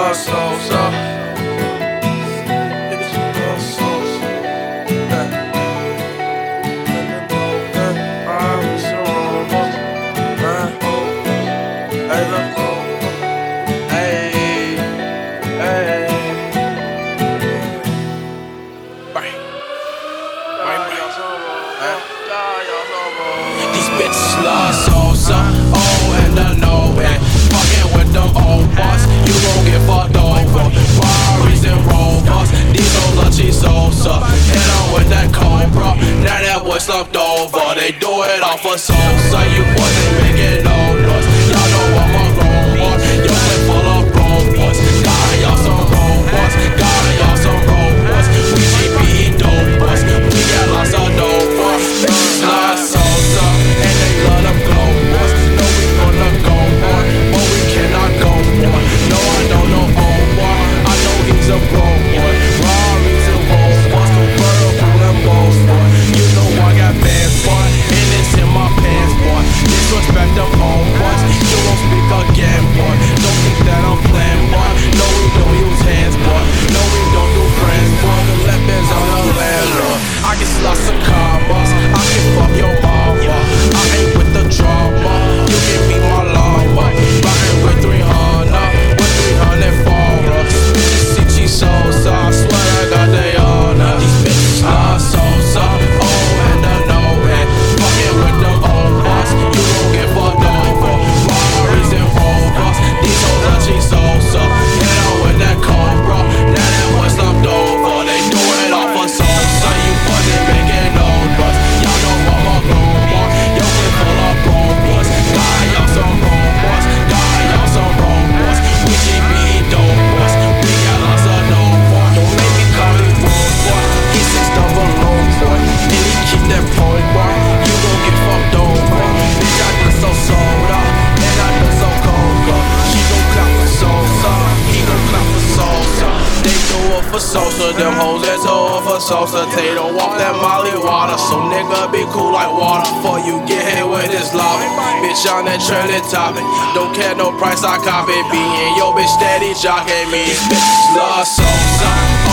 love Sosa. These bitches love Sosa, oh and I know it. Fucking with them old boss, you gon' get fucked over. Ferraris and Rovers, these old lunchy Sosa. Hit on with that Cobra, now that boy slumped over. They do it all for Sosa, you boys ain't making no noise. Y'all know I'm a grown boss, your clip full of grown boys. Got y'all some robots, got y'all some robots. We GP dope boys, we got lots of dope boys. Bitches love Sosa, and they love them glow boys. Know we gonna go on, but we cannot go on. No, I don't know boy, I know he's a bro boy. Ferraris and Rovers, convertible and bows boy. You know I got bands boy, and it's in my pants boy. Disrespect them home boys, you won't speak again boy. Don't think that I'm playing boy. No, we don't use hands boy. No, we don't do friends boy. The leopards on the landlord. I get lots of commas, I can fuck your mama. I ain't with the drama, you can be my llama. Riding with 300, with 300 followers. Bitches Sosa, I swear I got the honor. These bitches love Sosa, oh and I know it. Fucking with them old boss, you gon' get fucked over. Ferraris and Rovers, these old lunchy Sosa. Hit on with that Cobra, now that boy slumped over. They do it all for Sosa, you boys ain't making no noise. Y'all know I'm a grown boy, your clip full of grown boys. Got y'all some robots, got y'all some robots. We GP dope boys, we got lots of dope boy. Don't make me call me road boy, he's 6 double low boy. And he keep that point boy, you gon' get fucked over. Bitch, I done so sold up, and I done so cold up. She gon' clap for Sosa, he gon' clap for Sosa. They do it for Sosa, them hoes that do it for Sosa. They don't walk that Molly water, so nigga be cool like water. Before you get hit with this lava, bitch on that trending topic. Don't care no price, I cop it. Being yo bitch steady jocking me. These bitches love Sosa.